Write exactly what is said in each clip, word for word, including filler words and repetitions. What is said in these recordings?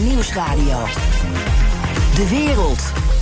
Nieuwsradio. De wereld.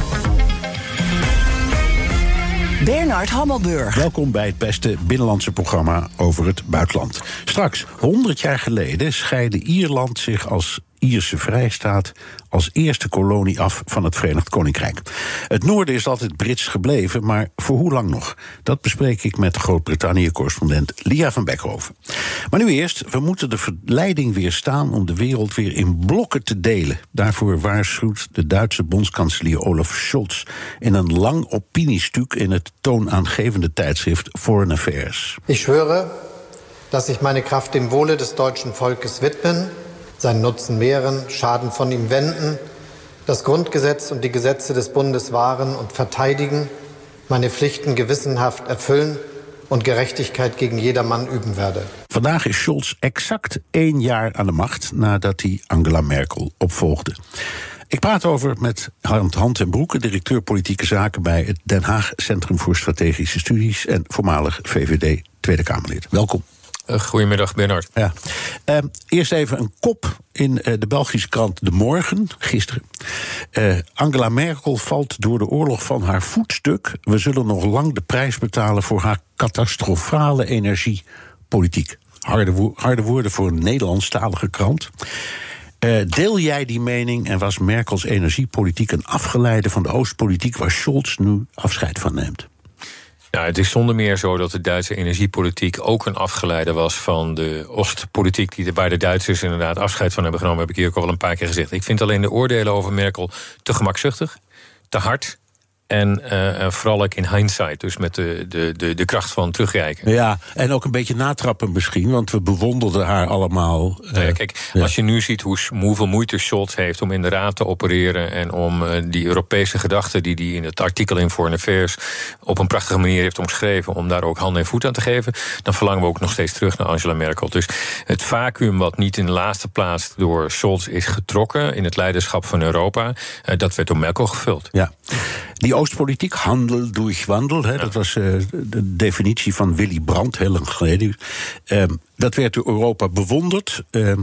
Bernard Hammelburg. Welkom bij het beste binnenlandse programma over het buitenland. Straks, honderd jaar geleden scheidde Ierland zich als Ierse vrijstaat als eerste kolonie af van het Verenigd Koninkrijk. Het noorden is altijd Brits gebleven, maar voor hoe lang nog? Dat bespreek ik met Groot-Brittannië-correspondent Lia van Beckhoven. Maar nu eerst, we moeten de verleiding weerstaan om de wereld weer in blokken te delen. Daarvoor waarschuwt de Duitse bondskanselier Olaf Scholz in een lang opiniestuk in het toonaangevende tijdschrift Foreign Affairs. Ik schwöre, dass ich meine Kraft dem Wohle des deutschen Volkes widmen, seinen Nutzen mehren, Schaden von ihm wenden, das Grundgesetz und die Gesetze des Bundes wahren und verteidigen, meine Pflichten gewissenhaft erfüllen und Gerechtigkeit gegen jedermann üben werde. Vandaag is Scholz exact één jaar aan de macht nadat hij Angela Merkel opvolgde. Ik praat over met Hand ten Broeke, directeur politieke zaken bij het Den Haag Centrum voor Strategische Studies en voormalig V V D Tweede Kamerlid. Welkom. Uh, goedemiddag, Bernard. Ja. Uh, eerst even een kop in uh, de Belgische krant De Morgen, gisteren. Uh, Angela Merkel valt door de oorlog van haar voetstuk. We zullen nog lang de prijs betalen voor haar catastrofale energiepolitiek. Harde, wo- harde woorden voor een Nederlandstalige krant. Uh, deel jij die mening en was Merkels energiepolitiek een afgeleide van de Oostpolitiek waar Scholz nu afscheid van neemt? Nou, het is zonder meer zo dat de Duitse energiepolitiek ook een afgeleide was van de Oostpolitiek, die de, waar de Duitsers inderdaad afscheid van hebben genomen, heb ik hier ook al een paar keer gezegd. Ik vind alleen de oordelen over Merkel te gemakzuchtig, te hard. En uh, vooral ook in hindsight, dus met de, de, de, de kracht van terugkijken. Ja, en ook een beetje natrappen misschien, want we bewonderden haar allemaal. Uh, nou ja, kijk, ja. Als je nu ziet hoe, hoeveel moeite Scholz heeft om in de raad te opereren en om uh, die Europese gedachten die hij in het artikel in Foreign Affairs op een prachtige manier heeft omschreven, om daar ook hand en voet aan te geven, dan verlangen we ook nog steeds terug naar Angela Merkel. Dus het vacuüm wat niet in de laatste plaats door Scholz is getrokken in het leiderschap van Europa, uh, dat werd door Merkel gevuld. Ja. Die Oostpolitiek, handel durch wandel, hè, ja. dat was uh, de definitie van Willy Brandt, heel lang geleden. Uh, dat werd door Europa bewonderd. Uh,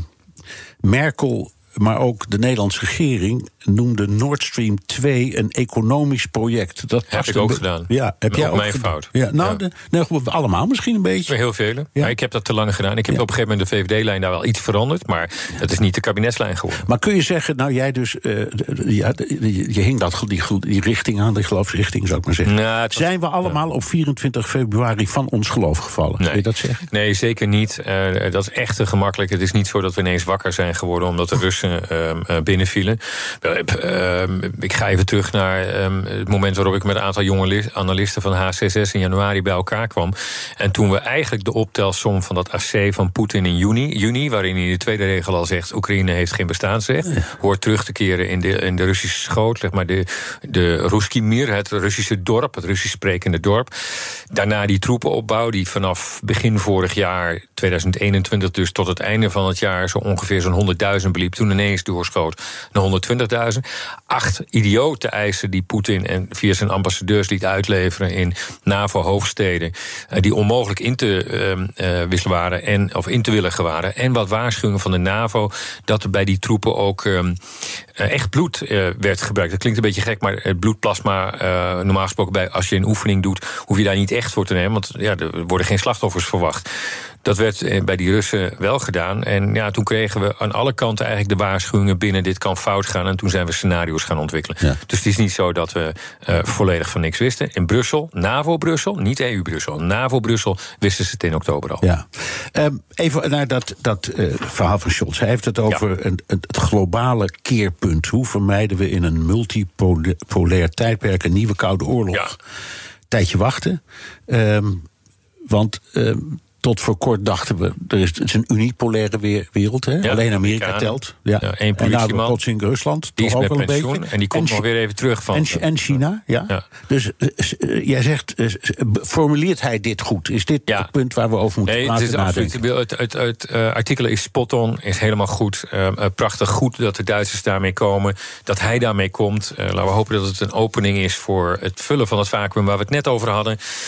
Merkel, maar ook de Nederlandse regering noemde Nord Stream twee een economisch project. Dat heb ik ook be- gedaan. Ja, heb jij ook mijn gedaan? fout. Ja, nou, ja. De, nee, allemaal misschien een beetje. Heel vele. Ja. Maar ik heb dat te lang gedaan. Ik heb ja. op een gegeven moment de V V D-lijn daar wel iets veranderd, maar het is niet de kabinetslijn geworden. Maar kun je zeggen, nou jij dus, uh, ja, je, je hing dat, die, die richting aan, de geloofsrichting zou ik maar zeggen. Nou, was, Zijn we allemaal ja. op vierentwintig februari van ons geloof gevallen? Nee. Kun je dat zeggen? Nee, zeker niet. Uh, dat is echt te gemakkelijk. Het is niet zo dat we ineens wakker zijn geworden omdat de Russen uh, uh, binnenvielen. Uh, uh, ik ga even terug naar um, het moment waarop ik met een aantal jonge li- analisten van H C S S in januari bij elkaar kwam. En toen we eigenlijk de optelsom van dat A C van Poetin in juni, juni, waarin hij in de tweede regel al zegt, Oekraïne heeft geen bestaansrecht, ja. hoort terug te keren in de, in de Russische schoot, zeg maar de, de Ruski Mir, het Russische dorp, het Russisch sprekende dorp. Daarna die troepenopbouw die vanaf begin vorig jaar, tweeduizend eenentwintig, dus tot het einde van het jaar zo ongeveer zo'n honderdduizend beliep, toen ineens doorschoot naar honderdtwintigduizend. Acht idiote eisen die Poetin en via zijn ambassadeurs liet uitleveren in NAVO-hoofdsteden, die onmogelijk in te uh, uh, wisselen waren en of in te willigen waren. En wat waarschuwingen van de NAVO dat er bij die troepen ook um, uh, echt bloed uh, werd gebruikt. Dat klinkt een beetje gek, maar het bloedplasma, uh, normaal gesproken bij als je een oefening doet, hoef je daar niet echt voor te nemen, want ja, er worden geen slachtoffers verwacht. Dat werd bij die Russen wel gedaan. En ja, toen kregen we aan alle kanten eigenlijk de waarschuwingen binnen, dit kan fout gaan. En toen zijn we scenario's gaan ontwikkelen. Ja. Dus het is niet zo dat we uh, volledig van niks wisten. In Brussel, NAVO-Brussel, niet E U-Brussel. NAVO-Brussel wisten ze het in oktober al. Ja. Um, even naar dat, dat uh, verhaal van Scholz. Hij heeft het over ja. een, het globale keerpunt. Hoe vermijden we in een multipolair tijdperk een nieuwe Koude Oorlog? Ja. Tijdje wachten. Um, want... Um, Tot voor kort dachten we, er is, het is een unipolaire wereld. Hè? Ja, Alleen Amerika Amerikanen. telt. Ja. Ja, één en nou politieman. plotseling Rusland. Die is toch met ook wel pensioen. een beetje. En die komt en, nog weer even terug van. En, en China, ja. ja. Dus uh, uh, jij zegt, uh, formuleert hij dit goed? Is dit ja. het punt waar we over moeten nee, praten? Het, is absoluut, het, het, het uh, artikel is spot on, is helemaal goed. Uh, uh, prachtig goed dat de Duitsers daarmee komen. Dat hij daarmee komt. Uh, laten we hopen dat het een opening is voor het vullen van het vacuüm waar we het net over hadden.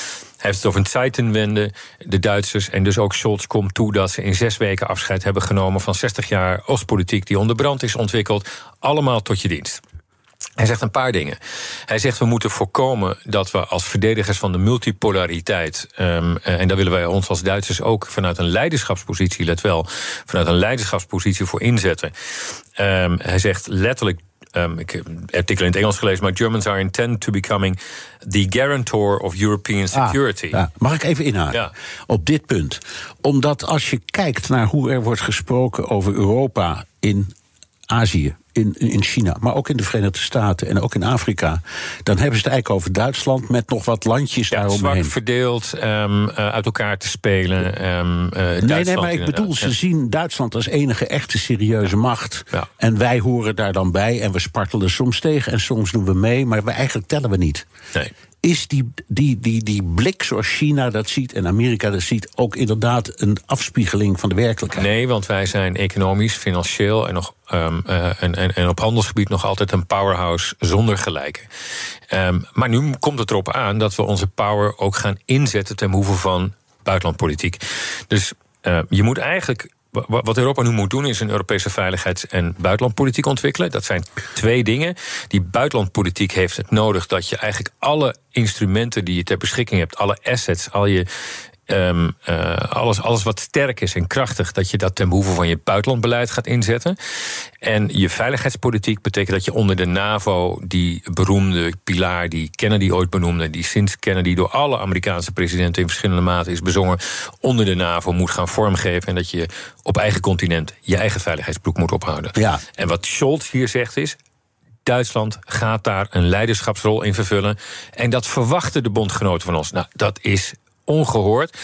heeft het over een Zeitenwende, de Duitsers. En dus ook Scholz komt toe dat ze in zes weken afscheid hebben genomen van zestig jaar Oostpolitiek die onder brand is ontwikkeld. Allemaal tot je dienst. Hij zegt een paar dingen. Hij zegt we moeten voorkomen dat we als verdedigers van de multipolariteit, Um, en daar willen wij ons als Duitsers ook vanuit een leiderschapspositie, let wel, vanuit een leiderschapspositie voor inzetten. Um, hij zegt letterlijk, Um, ik heb een artikel in het Engels gelezen, maar Germans are intent to becoming the guarantor of European security. Ah, ja. Mag ik even inhaken ja. op dit punt? Omdat als je kijkt naar hoe er wordt gesproken over Europa in Azië, in, in China, maar ook in de Verenigde Staten en ook in Afrika, dan hebben ze het eigenlijk over Duitsland met nog wat landjes ja, daaromheen. Zwak verdeeld, um, uh, uit elkaar te spelen. Um, uh, nee, nee, maar ik bedoel, ze ja. zien Duitsland als enige echte serieuze ja. macht. Ja. En wij horen daar dan bij en we spartelen soms tegen en soms doen we mee, maar wij eigenlijk tellen we niet. Nee. Is die, die, die, die blik zoals China dat ziet en Amerika dat ziet ook inderdaad een afspiegeling van de werkelijkheid? Nee, want wij zijn economisch, financieel en, nog, um, uh, en, en, en op handelsgebied nog altijd een powerhouse zonder gelijke. Um, maar nu komt het erop aan dat we onze power ook gaan inzetten ten behoeve van buitenlandpolitiek. Dus uh, je moet eigenlijk. Wat Europa nu moet doen is een Europese veiligheids- en buitenlandpolitiek ontwikkelen. Dat zijn twee dingen. Die buitenlandpolitiek heeft het nodig dat je eigenlijk alle instrumenten die je ter beschikking hebt, alle assets, al je Um, uh, alles, alles wat sterk is en krachtig, dat je dat ten behoeve van je buitenlandbeleid gaat inzetten. En je veiligheidspolitiek betekent dat je onder de NAVO die beroemde pilaar die Kennedy ooit benoemde, die sinds Kennedy door alle Amerikaanse presidenten in verschillende maten is bezongen, onder de NAVO moet gaan vormgeven en dat je op eigen continent je eigen veiligheidsploeg moet ophouden. Ja. En wat Scholz hier zegt is, Duitsland gaat daar een leiderschapsrol in vervullen. En dat verwachten de bondgenoten van ons. Nou, dat is ongehoord.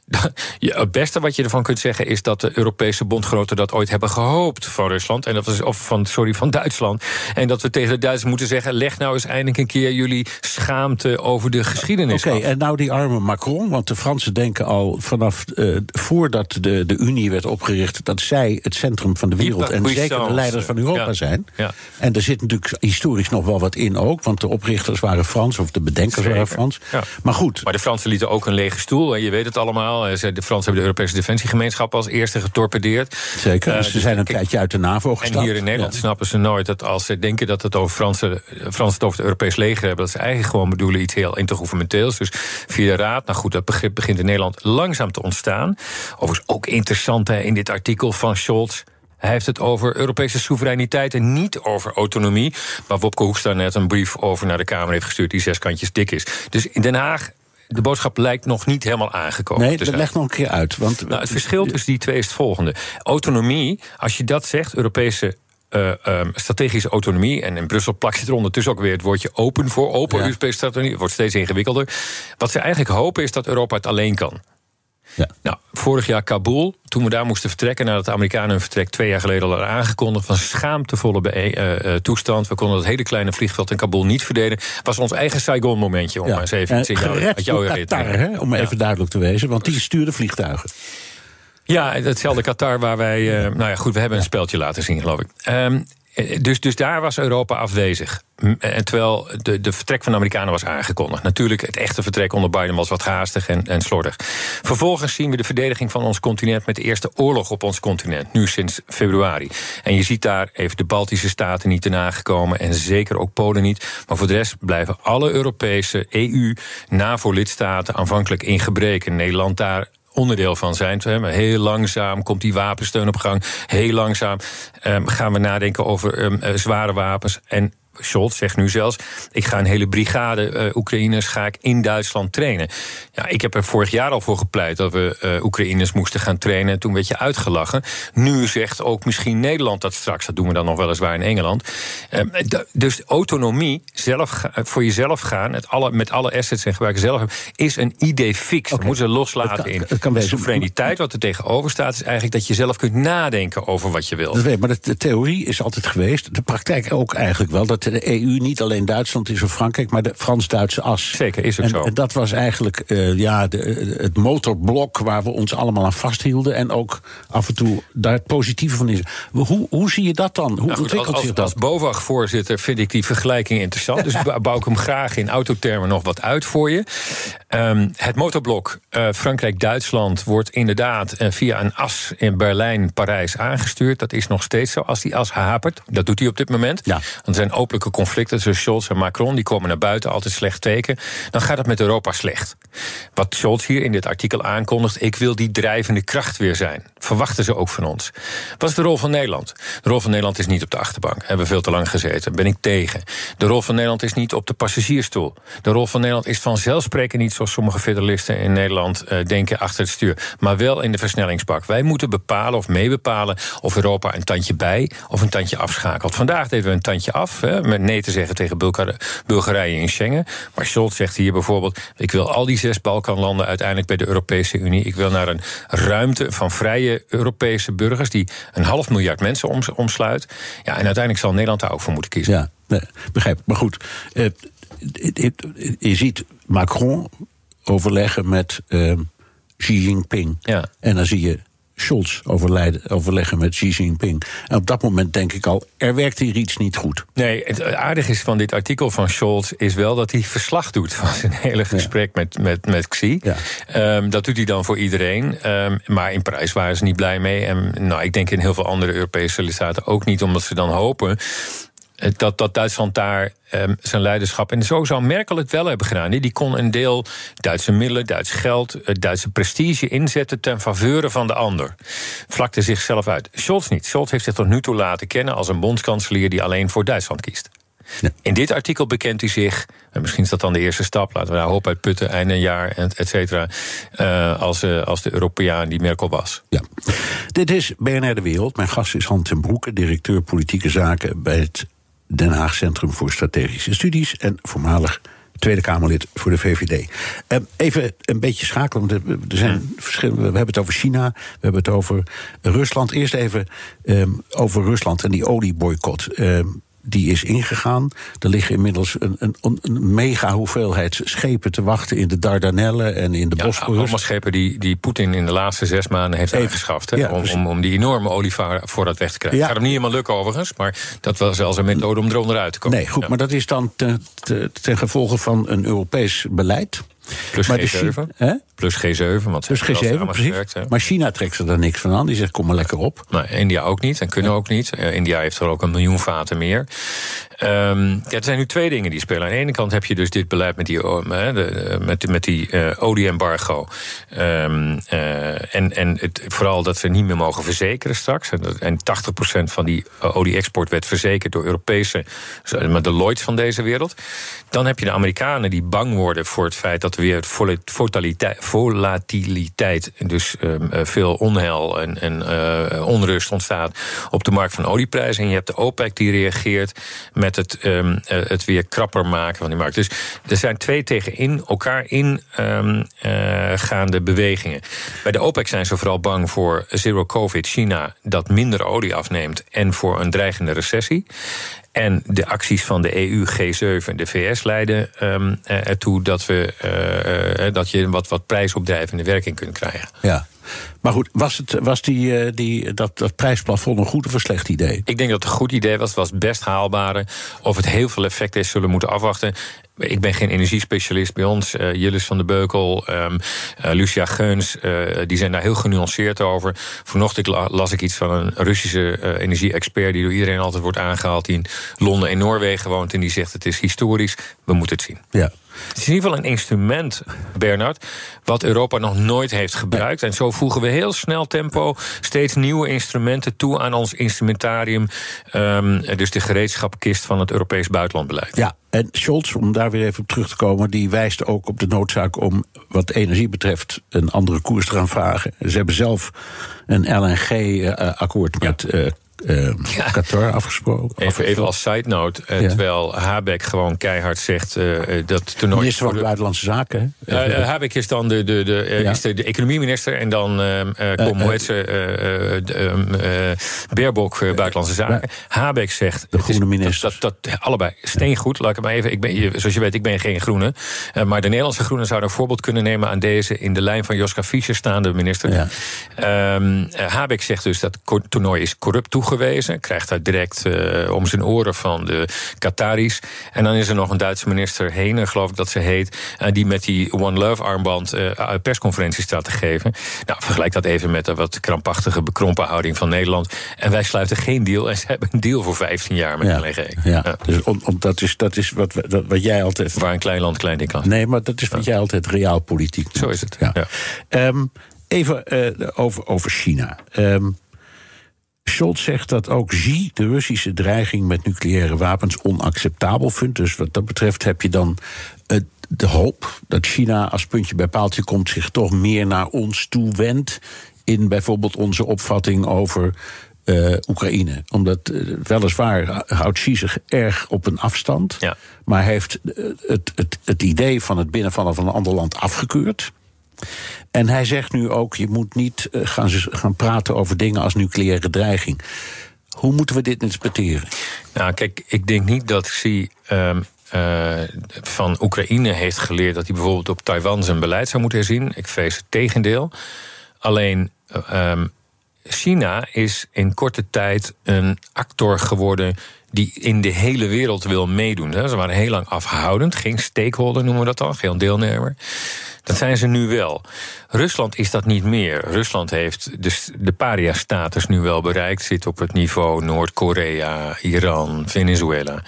Het beste wat je ervan kunt zeggen is dat de Europese bondgenoten dat ooit hebben gehoopt van Rusland. En dat was, of van, sorry, van Duitsland. En dat we tegen de Duitsers moeten zeggen, leg nou eens eindelijk een keer jullie schaamte over de geschiedenis Oké, af. en nou die arme Macron, want de Fransen denken al vanaf uh, voordat de, de Unie werd opgericht dat zij het centrum van de wereld en zeker de leiders van Europa ja. zijn. Ja. En er zit natuurlijk historisch nog wel wat in ook, want de oprichters waren Frans, of de bedenkers zeker. waren Frans. Ja. Maar goed. Maar de Fransen lieten ook een lege stoel, en je weet het allemaal. De Fransen hebben de Europese Defensiegemeenschap als eerste getorpedeerd. Zeker, dus uh, ze zijn een tijdje uit de NAVO gestapt. En hier in Nederland ja. snappen ze nooit dat als ze denken dat het over Fransen, Fransen het over het Europees leger hebben, dat ze eigenlijk gewoon bedoelen iets heel intergouvernementeels. Dus via de Raad, nou goed, dat begrip begint in Nederland langzaam te ontstaan. Overigens ook interessant hè, in dit artikel van Scholz. Hij heeft het over Europese soevereiniteit en niet over autonomie, waar Wopke Hoekstra net een brief over naar de Kamer heeft gestuurd die zes kantjes dik is. Dus in Den Haag, de boodschap lijkt nog niet helemaal aangekomen. Nee, dat legt nog een keer uit. Want nou, het verschil tussen die twee is het volgende. Autonomie, als je dat zegt, Europese uh, um, strategische autonomie, en in Brussel plakt je er ondertussen ook weer het woordje open voor, open ja. Europese strategie, het wordt steeds ingewikkelder. Wat ze eigenlijk hopen is dat Europa het alleen kan. Ja. Nou, vorig jaar Kabul, toen we daar moesten vertrekken, nadat de Amerikanen hun vertrek twee jaar geleden al hadden aangekondigd, van schaamtevolle be- uh, toestand. We konden dat hele kleine vliegveld in Kabul niet verdedigen. Het was ons eigen Saigon-momentje, om ja. maar eens even te zeggen. Gered door Qatar, hè, om ja. even duidelijk te wezen, want die stuurde vliegtuigen. Ja, hetzelfde Qatar waar wij, uh, nou ja, goed, we hebben een speldje laten zien, geloof ik. Um, Dus, dus daar was Europa afwezig. En terwijl de, de vertrek van de Amerikanen was aangekondigd. Natuurlijk, het echte vertrek onder Biden was wat haastig en, en slordig. Vervolgens zien we de verdediging van ons continent met de eerste oorlog op ons continent. Nu sinds februari. En je ziet daar even de Baltische Staten niet te nagekomen. En zeker ook Polen niet. Maar voor de rest blijven alle Europese E U, NAVO-lidstaten aanvankelijk in gebreken. Nederland daar onderdeel van zijn. Maar heel langzaam komt die wapensteun op gang. Heel langzaam um, gaan we nadenken over um, uh, zware wapens. En Scholz zegt nu zelfs, ik ga een hele brigade uh, Oekraïners ga ik in Duitsland trainen. Ja, ik heb er vorig jaar al voor gepleit dat we uh, Oekraïners moesten gaan trainen. En toen werd je uitgelachen. Nu zegt ook misschien Nederland dat straks. Dat doen we dan nog weliswaar in Engeland. Um, d- dus autonomie, zelf ga, voor jezelf gaan, het alle, met alle assets en gebruiken zelf hebben, is een idee fix. Okay. Dat moeten ze loslaten het kan, in. Het kan de soevereiniteit, wat er tegenover staat, is eigenlijk dat je zelf kunt nadenken over wat je wil. Dat weet, maar de, de theorie is altijd geweest, de praktijk ook eigenlijk wel, dat de E U niet alleen Duitsland is of Frankrijk, maar de Frans-Duitse as. Zeker, is ook en, zo. En dat was eigenlijk uh, ja, de, het motorblok waar we ons allemaal aan vasthielden. En ook af en toe daar het positieve van is. Hoe, hoe zie je dat dan? Hoe nou goed, ontwikkelt als, zich dat? Als BOVAG-voorzitter vind ik die vergelijking interessant. Dus bouw ik hem graag in autotermen nog wat uit voor je. Um, het motorblok uh, Frankrijk-Duitsland wordt inderdaad uh, via een as in Berlijn-Parijs aangestuurd. Dat is nog steeds zo. Als die as hapert, dat doet hij op dit moment. Ja. Want er zijn openlijke conflicten tussen Scholz en Macron. Die komen naar buiten, altijd slecht teken. Dan gaat het met Europa slecht. Wat Scholz hier in dit artikel aankondigt, ik wil die drijvende kracht weer zijn. Verwachten ze ook van ons. Wat is de rol van Nederland? De rol van Nederland is niet op de achterbank. Hebben we veel te lang gezeten. Ben ik tegen. De rol van Nederland is niet op de passagiersstoel. De rol van Nederland is vanzelfsprekend niet zoals sommige federalisten in Nederland uh, denken achter het stuur. Maar wel in de versnellingsbak. Wij moeten bepalen of meebepalen of Europa een tandje bij of een tandje afschakelt. Vandaag deden we een tandje af, hè, met nee te zeggen tegen Bulgar- Bulgarije in Schengen. Maar Scholz zegt hier bijvoorbeeld, ik wil al die zes Balkanlanden uiteindelijk bij de Europese Unie. Ik wil naar een ruimte van vrije Europese burgers die een half miljard mensen oms- omsluit. Ja, en uiteindelijk zal Nederland daar ook voor moeten kiezen. Ja, nee, begrijp ik. Maar goed, uh, je ziet Macron overleggen met uh, Xi Jinping. Ja. En dan zie je Scholz overleggen met Xi Jinping. En op dat moment denk ik al, er werkt hier iets niet goed. Nee, het aardige is van dit artikel van Scholz is wel dat hij verslag doet van zijn hele gesprek ja. met, met, met Xi. Ja. Um, dat doet hij dan voor iedereen. Um, maar in Parijs waren ze niet blij mee. En nou, ik denk in heel veel andere Europese lidstaten ook niet, omdat ze dan hopen dat, dat Duitsland daar um, zijn leiderschap... en zo zou Merkel het wel hebben gedaan. Die kon een deel Duitse middelen, Duits geld, Duitse prestige inzetten ten faveur van de ander. Vlakte zichzelf uit. Scholz niet. Scholz heeft zich tot nu toe laten kennen als een bondskanselier die alleen voor Duitsland kiest. Ja. In dit artikel bekent hij zich, en misschien is dat dan de eerste stap, laten we daar hoop uit putten, einde jaar, et cetera, uh, als, uh, als de Europeaan die Merkel was. Ja. Dit is B N R De Wereld. Mijn gast is Hans ten Broeke, directeur politieke zaken bij het Den Haag Centrum voor Strategische Studies en voormalig Tweede Kamerlid voor de V V D. Uh, even een beetje schakelen, want er zijn hmm. verschillende. We hebben het over China, we hebben het over Rusland. Eerst even um, over Rusland en die olieboycott. Um, Die is ingegaan. Er liggen inmiddels een, een, een mega hoeveelheid schepen te wachten in de Dardanellen en in de ja, Bosporus. Allemaal schepen die, die Poetin in de laatste zes maanden heeft Even, aangeschaft. Hè, ja, om, om, om die enorme olievoorraad weg te krijgen. Het ja. gaat hem niet helemaal lukken overigens, maar dat was zelfs een methode om eronder uit te komen. Nee, goed, ja. maar dat is dan ten, ten, ten gevolge van een Europees beleid. Plus maar G zeven. Hè? Plus G zeven, want Plus G zeven, precies. Gewerkt, maar China trekt er niks van aan. Die zegt, kom maar lekker op. Nou, India ook niet en kunnen ja. ook niet. Uh, India heeft er ook een miljoen vaten meer. Um, ja, er zijn nu twee dingen die spelen. Aan de ene kant heb je dus dit beleid met die, uh, de, met, met die uh, olie-embargo. Um, uh, en en het, vooral dat ze niet meer mogen verzekeren straks. En, en tachtig procent van die uh, olie-export werd verzekerd door Europese, met de Lloyds van deze wereld. Dan heb je de Amerikanen die bang worden voor het feit dat er weer volatiliteit, volatiliteit dus um, veel onheil en, en uh, onrust ontstaat op de markt van olieprijzen. En je hebt de OPEC die reageert met het, um, uh, het weer krapper maken van die markt. Dus er zijn twee tegenin elkaar in um, uh, gaande bewegingen. Bij de OPEC zijn ze vooral bang voor zero covid China dat minder olie afneemt en voor een dreigende recessie. En de acties van de E U, G zeven en de V S leiden um, ertoe dat, we, uh, uh, dat je wat, wat prijsopdrijvende werking kunt krijgen. Ja. Maar goed, was, het, was die, die, dat, dat prijsplafond een goed of een slecht idee? Ik denk dat het een goed idee was. Het was best haalbare. Of het heel veel effect heeft, zullen we moeten afwachten. Ik ben geen energiespecialist bij ons. Uh, Jillis van de Beukel, um, uh, Lucia Geuns, uh, die zijn daar heel genuanceerd over. Vanochtend las ik iets van een Russische uh, energie-expert die door iedereen altijd wordt aangehaald, die in Londen en Noorwegen woont en die zegt het is historisch, we moeten het zien. Ja. Het is in ieder geval een instrument, Bernard, wat Europa nog nooit heeft gebruikt. En zo voegen we heel snel tempo steeds nieuwe instrumenten toe aan ons instrumentarium. Um, dus de gereedschapkist van het Europees buitenlandbeleid. Ja, en Scholz, om daar weer even op terug te komen, die wijst ook op de noodzaak om wat energie betreft een andere koers te gaan vragen. Ze hebben zelf een L N G-akkoord met ja. uh, uh, ja. Qatar afgesproken. Even, even als side note, uh, ja. terwijl Habeck gewoon keihard zegt uh, dat toernooi... Minister van de Buitenlandse Zaken. Uh, uh, Habeck is dan de, de, de, uh, ja. is de, de economieminister en dan uh, uh, kom, uh, uh, uh, uh, Baerbock uh, Buitenlandse Zaken. Uh, Habeck zegt... De groene is, minister. Dat, dat, dat, allebei, steengoed. Laat ik het maar even... Ik ben, zoals je weet, ik ben geen groene. Uh, maar de Nederlandse groenen zouden een voorbeeld kunnen nemen aan deze in de lijn van Joschka Fischer staande minister. Ja. Um, uh, Habeck zegt dus dat het toernooi is corrupt toegewezen. Krijgt hij direct uh, om zijn oren van de Qataris. En dan is er nog een Duitse minister, Hene, geloof ik dat ze heet, uh, die met die One Love armband uh, persconferenties staat te geven. Nou, vergelijk dat even met de wat krampachtige, bekrompen houding van Nederland. En wij sluiten geen deal. En ze hebben een deal voor vijftien jaar met ja. L N G. Ja, ja. Dus om, om, dat is, dat is wat, wat, wat jij altijd... Waar een klein land klein ding kan. Nee, maar dat is wat ja. jij altijd realpolitiek noemt. Zo is het, ja. ja. Um, even uh, over, over China. Um, Scholz zegt dat ook Xi de Russische dreiging met nucleaire wapens onacceptabel vindt. Dus wat dat betreft heb je dan uh, de hoop dat China als puntje bij paaltje komt zich toch meer naar ons toe wendt in bijvoorbeeld onze opvatting over uh, Oekraïne. Omdat uh, weliswaar houdt Xi zich erg op een afstand, ja. maar heeft uh, het, het, het idee van het binnenvallen van een ander land afgekeurd. En hij zegt nu ook, je moet niet uh, gaan, gaan praten over dingen als nucleaire dreiging. Hoe moeten we dit interpreteren? Nou, kijk, ik denk niet dat Xi um, uh, van Oekraïne heeft geleerd dat hij bijvoorbeeld op Taiwan zijn beleid zou moeten herzien. Ik vrees het tegendeel. Alleen um, China is in korte tijd een actor geworden die in de hele wereld wil meedoen. Ze waren heel lang afhoudend, geen stakeholder noemen we dat dan, geen deelnemer. Dat zijn ze nu wel. Rusland is dat niet meer. Rusland heeft de, de paria-status nu wel bereikt, zit op het niveau Noord-Korea, Iran, Venezuela.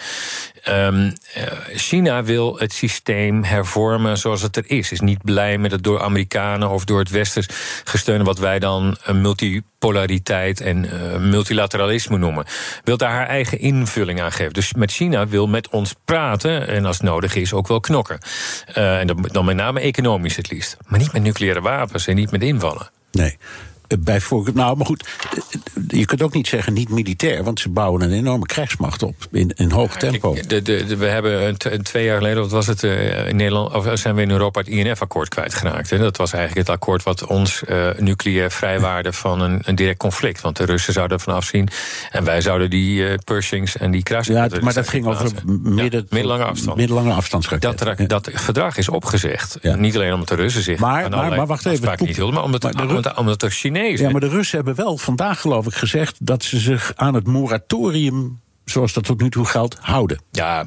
Um, China wil het systeem hervormen zoals het er is. Is niet blij met het door Amerikanen of door het Westen gesteunde wat wij dan een multipolariteit en uh, multilateralisme noemen. Wil daar haar eigen invulling aan geven. Dus met China wil met ons praten en als het nodig is ook wel knokken. Uh, en dan met name economisch het liefst. Maar niet met nucleaire wapens en niet met invallen. Nee. Bijvoorbeeld, nou, maar goed, je kunt ook niet zeggen niet militair, want ze bouwen een enorme krijgsmacht op in, in hoog tempo. De, de, de, we hebben een, een twee jaar geleden, wat was het, uh, in Nederland, of zijn we in Europa het I N F-akkoord kwijtgeraakt. Hè? Dat was eigenlijk het akkoord wat ons uh, nucleair vrijwaarde van een, een direct conflict. Want de Russen zouden ervan afzien en wij zouden die uh, Pershings en die kruisraketten. Ja, maar dat ging over midden, ja, middellange afstand. Middellange afstandsraketten. Dat, dat, dat verdrag is opgezegd. Ja. Niet alleen omdat de Russen zich maar, aan maar, maar wacht even, niet hielden, maar omdat, maar de, omdat, omdat de Chinezen. Ja, maar de Russen hebben wel vandaag, geloof ik, gezegd dat ze zich aan het moratorium, zoals dat tot nu toe geldt, houden. Ja,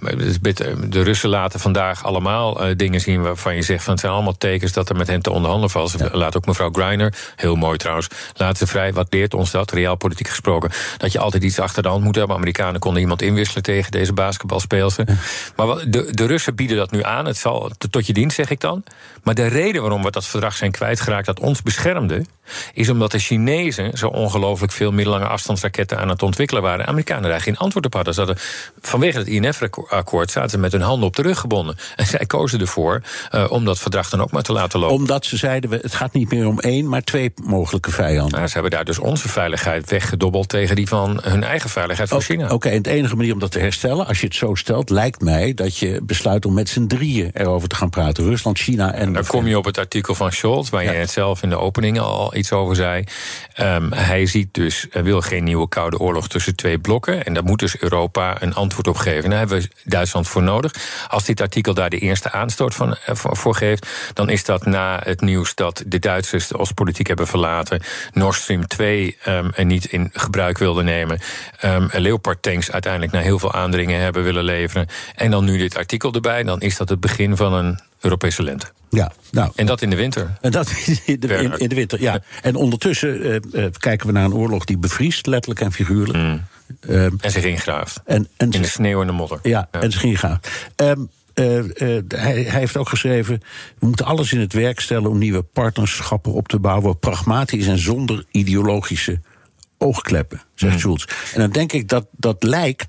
de Russen laten vandaag allemaal uh, dingen zien waarvan je zegt van het zijn allemaal tekens dat er met hen te onderhandelen valt. Ja. Laat ook mevrouw Greiner, heel mooi trouwens, laat ze vrij. Wat leert ons dat, realpolitiek gesproken? Dat je altijd iets achter de hand moet hebben. Amerikanen konden iemand inwisselen tegen deze basketbalspeelster. Ja. Maar de, de Russen bieden dat nu aan. Het zal tot je dienst, zeg ik dan. Maar de reden waarom we dat verdrag zijn kwijtgeraakt dat ons beschermde, is omdat de Chinezen zo ongelooflijk veel middellange afstandsraketten aan het ontwikkelen waren. De Amerikanen daar geen antwoord op hadden. Ze hadden vanwege het I N F-akkoord zaten ze met hun handen op de rug gebonden. En zij kozen ervoor uh, om dat verdrag dan ook maar te laten lopen. Omdat ze zeiden, het gaat niet meer om één, maar twee mogelijke vijanden. Nou, ze hebben daar dus onze veiligheid weggedobbeld tegen die van hun eigen veiligheid van China. Oké, okay, en de enige manier om dat te herstellen, als je het zo stelt, lijkt mij dat je besluit om met z'n drieën erover te gaan praten. Rusland, China en... en dan kom je op het artikel van Scholz, waar ja. je het zelf in de opening al iets over zei. Um, hij ziet dus, hij wil geen nieuwe koude oorlog tussen twee blokken. En daar moet dus Europa een antwoord op geven. Daar hebben we Duitsland voor nodig. Als dit artikel daar de eerste aanstoot van, voor geeft, dan is dat na het nieuws dat de Duitsers de Oostpolitiek hebben verlaten, Nord Stream twee um, en niet in gebruik wilden nemen, um, Leopard tanks uiteindelijk na heel veel aandringen hebben willen leveren. En dan nu dit artikel erbij, dan is dat het begin van een Europese lente. Ja, nou, en dat in de winter. En dat in de, in, in de winter, ja. En ondertussen uh, uh, kijken we naar een oorlog die bevriest, letterlijk en figuurlijk. Mm. Um, en zich ingraaft. En, en in de sneeuw en de modder. Ja, ja. En zich ingraaft. Um, uh, uh, hij, hij heeft ook geschreven, we moeten alles in het werk stellen om nieuwe partnerschappen op te bouwen, pragmatisch en zonder ideologische oogkleppen, zegt mm. Scholz. En dan denk ik dat dat lijkt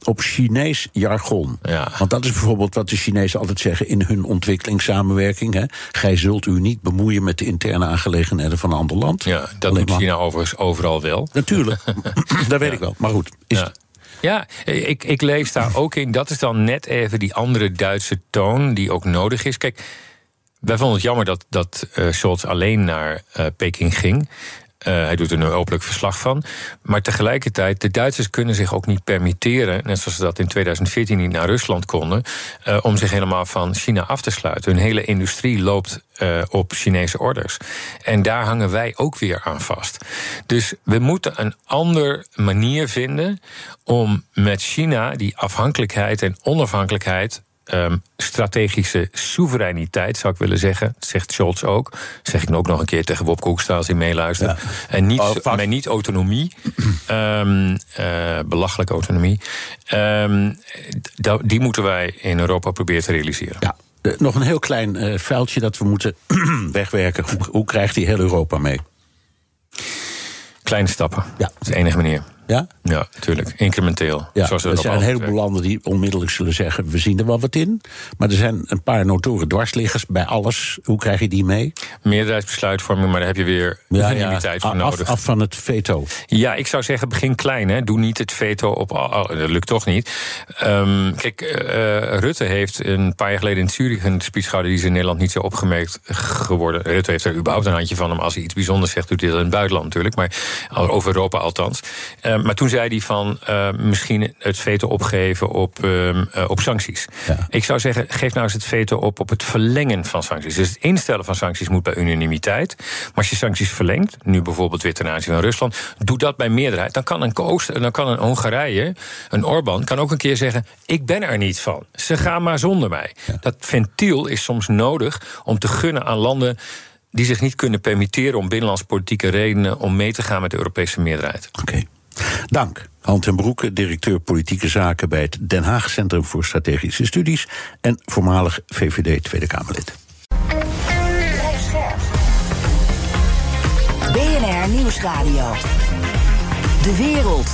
op Chinees jargon. Ja. Want dat is bijvoorbeeld wat de Chinezen altijd zeggen in hun ontwikkelingssamenwerking. Hè. Gij zult u niet bemoeien met de interne aangelegenheden van een ander land. Ja, dat Alleen doet China overigens overal wel. Natuurlijk, dat weet ja. ik wel. Maar goed, is ja. Ja, ik, ik lees daar ook in. Dat is dan net even die andere Duitse toon die ook nodig is. Kijk, wij vonden het jammer dat, dat uh, Scholz alleen naar uh, Peking ging. Uh, hij doet er nu openlijk verslag van. Maar tegelijkertijd, de Duitsers kunnen zich ook niet permitteren, net zoals ze dat in tweeduizend veertien niet naar Rusland konden, uh, om zich helemaal van China af te sluiten. Hun hele industrie loopt uh, op Chinese orders. En daar hangen wij ook weer aan vast. Dus we moeten een andere manier vinden om met China die afhankelijkheid en onafhankelijkheid, Um, strategische soevereiniteit, zou ik willen zeggen, zegt Scholz ook. Zeg ik ook nog een keer tegen Wopke Hoekstra als hij meeluistert. Ja. En niet, oh, maar niet autonomie, um, uh, belachelijke autonomie. Um, die moeten wij in Europa proberen te realiseren. Ja. Uh, nog een heel klein uh, vuiltje dat we moeten wegwerken. Hoe, hoe krijgt die heel Europa mee? Kleine stappen. Ja. Dat is de enige manier. Ja? Ja, natuurlijk. Incrementeel. Ja, zoals er zijn een heleboel landen die onmiddellijk zullen zeggen, we zien er wel wat in. Maar er zijn een paar notoren dwarsliggers bij alles. Hoe krijg je die mee? Meerderheidsbesluitvorming, maar daar heb je weer unanimiteit ja, voor af, nodig. Af van het veto. Ja, ik zou zeggen, begin klein. Hè. Doe niet het veto op al. Dat lukt toch niet. Um, kijk, uh, Rutte heeft een paar jaar geleden in Zurich een speech gehouden die is in Nederland niet zo opgemerkt geworden. Rutte heeft er überhaupt een handje van hem. Als hij iets bijzonders zegt, doet hij dat in het buitenland natuurlijk. Maar over Europa althans. Uh, maar toen zei hij van uh, misschien het veto opgeven op, uh, uh, op sancties. Ja. Ik zou zeggen, geef nou eens het veto op op het verlengen van sancties. Dus het instellen van sancties moet bij unanimiteit. Maar als je sancties verlengt, nu bijvoorbeeld weer ten aanzien van Rusland, doe dat bij meerderheid. Dan kan een Oost, dan kan een Hongarije, een Orbán, kan ook een keer zeggen, ik ben er niet van. Ze gaan maar zonder mij. Ja. Dat ventiel is soms nodig om te gunnen aan landen die zich niet kunnen permitteren om binnenlands politieke redenen om mee te gaan met de Europese meerderheid. Oké. Okay. Dank. Han ten Broeke, directeur politieke zaken bij het Den Haag Centrum voor Strategische Studies en voormalig V V D Tweede Kamerlid. B N R Nieuwsradio. De wereld.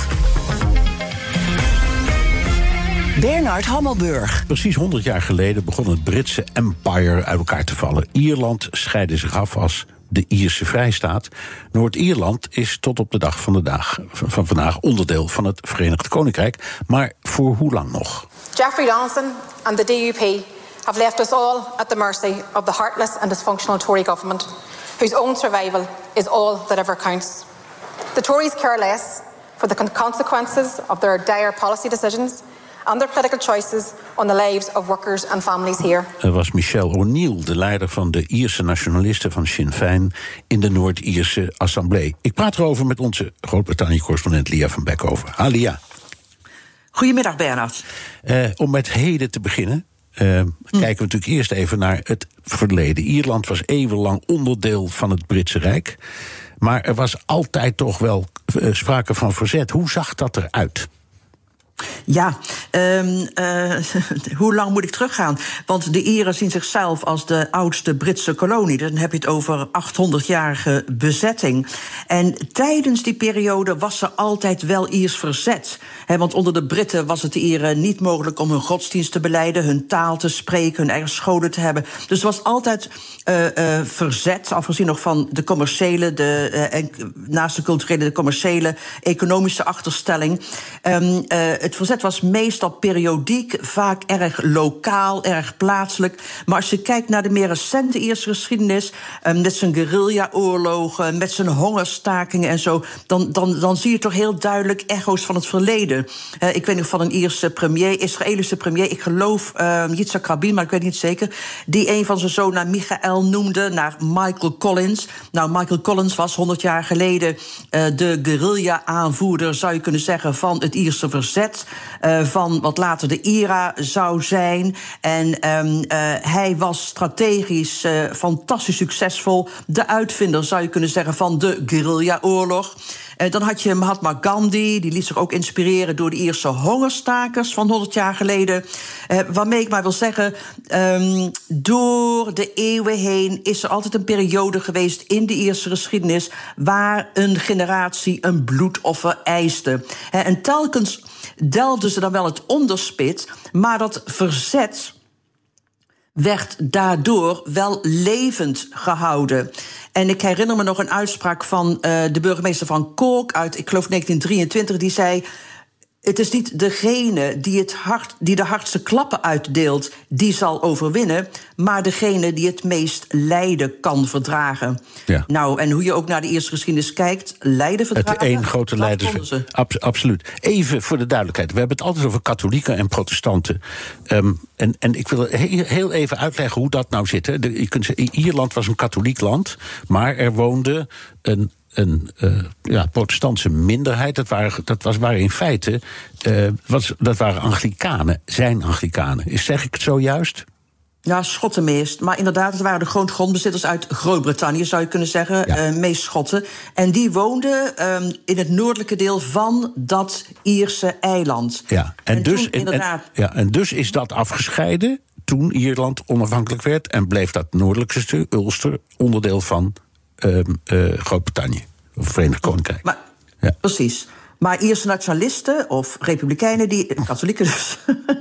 Bernard Hammelburg. Precies honderd jaar geleden begon het Britse empire uit elkaar te vallen. Ierland scheidde zich af als de Ierse Vrijstaat. Noord-Ierland is tot op de dag van de dag van vandaag onderdeel van het Verenigd Koninkrijk. Maar voor hoe lang nog? Jeffrey Donaldson and the D U P have left us all at the mercy of the heartless and dysfunctional Tory government, whose own survival is all that ever counts. The Tories care less for the consequences of their dire policy decisions and their political choices on the lives of workers and families here. Er was Michelle O'Neill, de leider van de Ierse nationalisten van Sinn Féin in de Noord-Ierse Assemblée. Ik praat erover met onze Groot-Brittannië-correspondent Lia van Beckhoven. Ha, Lia. Goedemiddag, Bernard. Uh, om met heden te beginnen, uh, hm. kijken we natuurlijk eerst even naar het verleden. Ierland was eeuwenlang onderdeel van het Britse Rijk. Maar er was altijd toch wel uh, sprake van verzet. Hoe zag dat eruit? Ja, um, uh, hoe lang moet ik teruggaan? Want de Ieren zien zichzelf als de oudste Britse kolonie. Dan heb je het over achthonderdjarige bezetting. En tijdens die periode was er altijd wel Iers verzet. He, want onder de Britten was het de Ieren niet mogelijk om hun godsdienst te belijden, hun taal te spreken, hun eigen scholen te hebben. Dus er was altijd uh, uh, verzet, afgezien nog van de commerciële, de, uh, en, naast de culturele, de commerciële, economische achterstelling. Um, uh, Het verzet was meestal periodiek, vaak erg lokaal, erg plaatselijk. Maar als je kijkt naar de meer recente Ierse geschiedenis, um, met zijn guerrilla-oorlogen, met zijn hongerstakingen en zo, dan, dan, dan zie je toch heel duidelijk echo's van het verleden. Uh, ik weet nog van een Ierse premier, Israëlische premier, ik geloof uh, Yitzhak Rabin, maar ik weet niet zeker, die een van zijn zoon naar Michael noemde, naar Michael Collins. Nou, Michael Collins was honderd jaar geleden uh, de guerrilla-aanvoerder, zou je kunnen zeggen, van het Ierse verzet. Uh, van wat later de I R A zou zijn. En um, uh, hij was strategisch uh, fantastisch succesvol. De uitvinder, zou je kunnen zeggen, van de guerrilla-oorlog. Uh, dan had je Mahatma Gandhi, die liet zich ook inspireren door de Ierse hongerstakers van honderd jaar geleden. Uh, waarmee ik maar wil zeggen, um, door de eeuwen heen is er altijd een periode geweest in de Ierse geschiedenis waar een generatie een bloedoffer eiste. Uh, en telkens delfden ze dan wel het onderspit, maar dat verzet werd daardoor wel levend gehouden. En ik herinner me nog een uitspraak van uh, de burgemeester van Cork uit, ik geloof negentien drieëntwintig, die zei: het is niet degene die, het hart, die de hardste klappen uitdeelt, die zal overwinnen, maar degene die het meest lijden kan verdragen. Ja. Nou, en hoe je ook naar de Ierse geschiedenis kijkt, lijden verdragen. Het één grote leiders. Ab, absoluut. Even voor de duidelijkheid. We hebben het altijd over katholieken en protestanten. Um, en, en ik wil heel, heel even uitleggen hoe dat nou zit. Hè. De, je kunt zeggen, Ierland was een katholiek land, maar er woonde een een uh, ja, protestantse minderheid. Dat waren, dat was, waren in feite uh, was, dat waren Anglikanen, zijn Anglikanen. Is, zeg ik het zo juist? Ja, Schotten meest. Maar inderdaad, het waren de grondbezitters uit Groot-Brittannië, zou je kunnen zeggen. Ja. Uh, meest Schotten. En die woonden um, in het noordelijke deel van dat Ierse eiland. Ja, en, en dus, inderdaad... en, ja, en dus is dat afgescheiden toen Ierland onafhankelijk werd en bleef dat noordelijkste stuk, Ulster, onderdeel van Uh, uh, Groot-Brittannië, of Verenigd Koninkrijk. Maar, ja. Precies. Maar Ierse nationalisten, of republikeinen, die, katholieken dus,